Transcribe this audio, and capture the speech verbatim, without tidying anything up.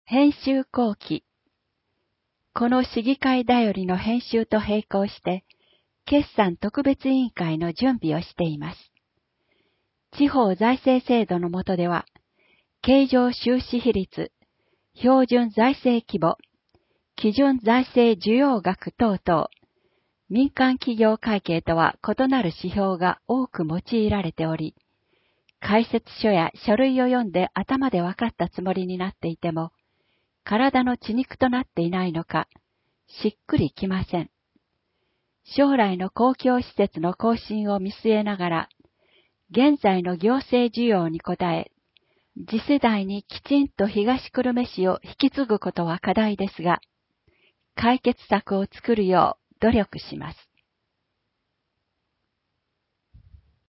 編集後期。この市議会だよりの編集と並行して、決算特別委員会の準備をしています。地方財政制度の下では、経常収支比率、標準財政規模、基準財政需要額等々、民間企業会計とは異なる指標が多く用いられており、解説書や書類を読んで頭で分かったつもりになっていても、体の血肉となっていないのか、しっくりきません。将来の公共施設の更新を見据えながら、現在の行政需要に応え、次世代にきちんと東久留米市を引き継ぐことは課題ですが、解決策を作るよう努力します。